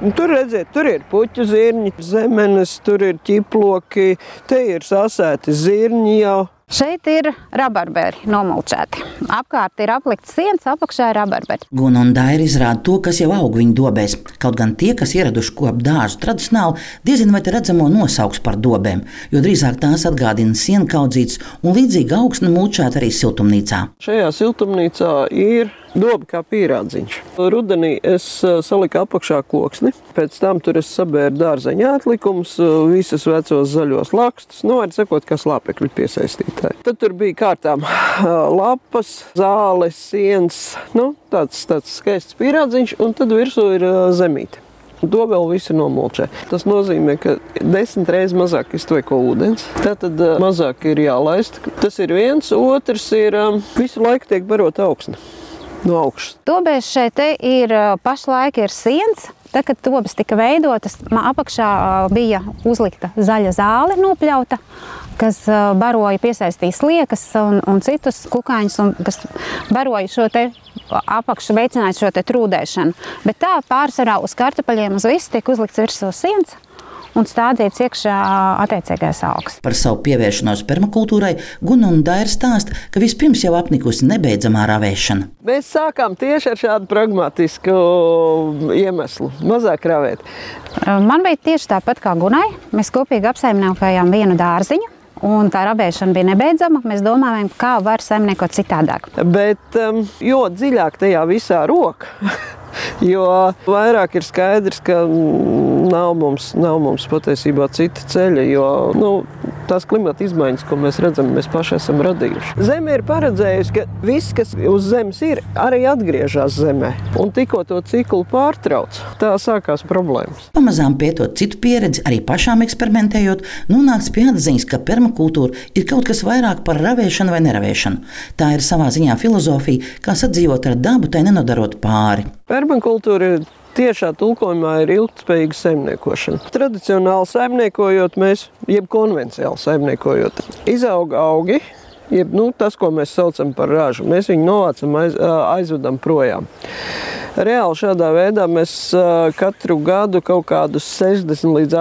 Tur redziet, tur ir puķu zirņi, zemenes, tur ir ķiploki, te ir sasēti zirņi jau. Šeit ir rabarberi nomulčēti. Apkārt ir aplikts siens, apakšā ir rabarberi. Guna un Daira izrāda to, kas jau aug viņu dobēs. Kaut gan tie, kas ieraduši kopt dārzu tradicionāli, diezin vai te redzamo nosauks par dobēm, jo drīzāk tās atgādina sienkaudzītes un līdzīga augsne mulčēta arī siltumnīcā. Šajā siltumnīcā ir doba kā pīrādziņš. Rudenī es saliku apakšā koksni, pēc tam tur es sabēru dārzeņa atlikumus, visas vecos zaļos lakstus, var sakot, kā slāpekļu piesaistītāji. Tad tur bija kārtām lapas, zāles, siens, tāds skaists pīrādziņš, un tad virsū ir zemīte. To vēl visi nomulčē. Tas nozīmē, ka 10 reizes mazāk iztveiko ūdens. Tātad mazāk ir jālaist. Tas ir viens, otrs ir visu laiku tiek barota augsne. No augšas. Dobēs šeit ir pašlaik ir siens. Tad, kad dobes tika veidotas, apakšā bija uzlikta zaļa zāle nopļauta, kas baroja, piesaistīja sliekas un citus kukaiņus, kas baroja šo te apakšu, veicināja šo te trūdēšanu. Bet tā pārsvarā uz kartupeļiem uz visu tiek uzlikts virsū siens un stādīts iekšā attiecīgais augs. Par savu pievēršanos permakultūrai Guna un Daira stāsta, ka vispirms jau apnikusi nebeidzamā ravēšana. Mēs sākām tieši ar šādu pragmatisku iemeslu – mazāk ravēt. Man bija tieši tāpat kā Gunai. Mēs kopīgi apsaimniekojām vienu dārziņu. Un tā ravēšana bija nebeidzama. Mēs domājām, kā var saimniekot citādāk. Bet jo dziļāk tajā visā roka, jo vairāk ir skaidrs, ka nav mums patiesībā cita ceļa, jo tās klimata izmaiņas, ko mēs redzam, mēs paši esam radījuši. Zeme ir paredzējusi, ka viss, kas uz zemes ir, arī atgriežas zemē. Un tikko to ciklu pārtrauc, tā sākās problēmas. Pamazām pētot citu pieredzi, arī pašām eksperimentējot, nonāks pie atziņas, ka permakultūra ir kaut kas vairāk par ravēšanu vai neravēšanu. Tā ir savā ziņā filozofija, kā sadzīvot ar dabu, tai nenodarot pāri. Permakultūra tiešā tulkojumā ir ilgtspējīga saimniekošana. Tradicionāli saimniekojot mēs, jeb konvenciāli saimniekojot, izauga augi, jeb tas, ko mēs saucam par ražu. Mēs viņu novācam, aizvedam projām. Reāli šādā veidā mēs katru gadu kaut kādus 60 līdz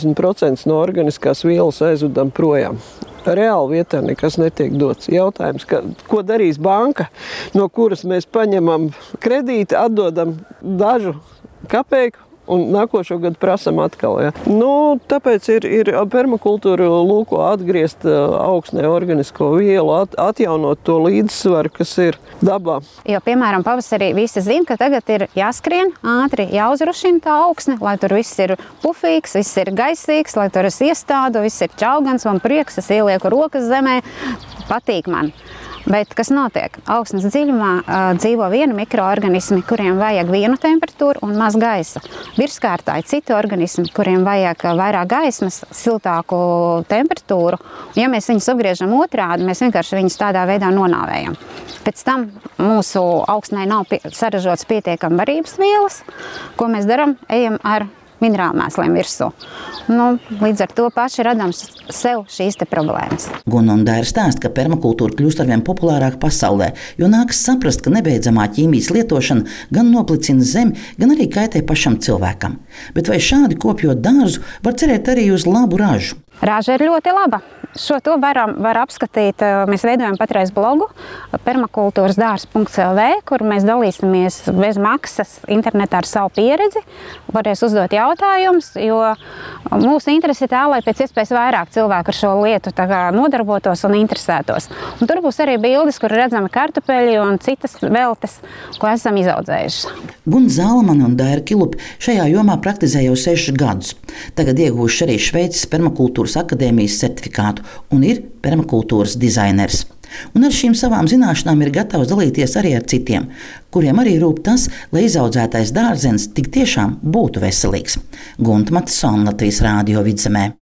80% no organiskās vielas aizvedam projām. Reāli vietā nekas netiek dots. Jautājums, ko darīs banka, no kuras mēs paņemam kredīti, atdodam dažu kapeiku un nākošo gadu prasam atkal. Ja. Tāpēc ir permakultūra lūko atgriezt augsnē organisko vielu, atjaunot to līdzsvaru, kas ir dabā. Jo, piemēram, pavasarī visi zina, ka tagad ir jāskrien ātri, jāuzrušina tā augsne, lai tur viss ir pufīgs, viss ir gaisīgs, lai tur es iestādu, viss ir čaugans, man prieks, es ielieku rokas zemē, patīk man. Bet kas notiek? Augsnes dziļumā dzīvo vieni mikroorganismi, kuriem vajag vienu temperatūru un maz gaisa. Virskārtā ir citi organismi, kuriem vajag vairāk gaismas, siltāku temperatūru. Ja mēs viņus apgriežam otrādi, mēs vienkārši viņus tādā veidā nonāvējam. Pēc tam mūsu augsnē nav saražots pietiekami barības vielas. Ko mēs darām? Ejam ar minerālmēsliem virsū. Līdz ar to paši radām sev šīs te problēmas. Guna un Daira stāsta, ka permakultūra kļūst arvien populārāk pasaulē, jo nākas saprast, ka nebeidzamā ķīmijas lietošana gan noplicina zemi, gan arī kaitē pašam cilvēkam. Bet vai šādi kopjot dārzu var cerēt arī uz labu ražu? Raža ir ļoti laba. Šo to var apskatīt. Mēs veidojam patreiz blogu permakultūrasdārs.lv, kur mēs dalīsimies bez maksas internetā ar savu pieredzi. Varēs uzdot jautājumus, jo mūsu interese ir tā, lai pēc iespējas vairāk cilvēku ar šo lietu nodarbotos un interesētos. Un tur būs arī bildes, kur redzami kartupeļi un citas veltes, ko esam izaudzējuši. Guna Zālamane un Daira Kilupe šajā jomā praktizē jau 6 gadus. Tagad ieguvuši arī Šveices permakultūras akadēmijas certifikātu un ir permakultūras dizainers. Un ar šīm savām zināšanām ir gatavs dalīties arī ar citiem, kuriem arī rūp tas, lai izaudzētais dārzenis tik tiešām būtu veselīgs. Gunta Matisone, Latvijas Rādio Vidzemē.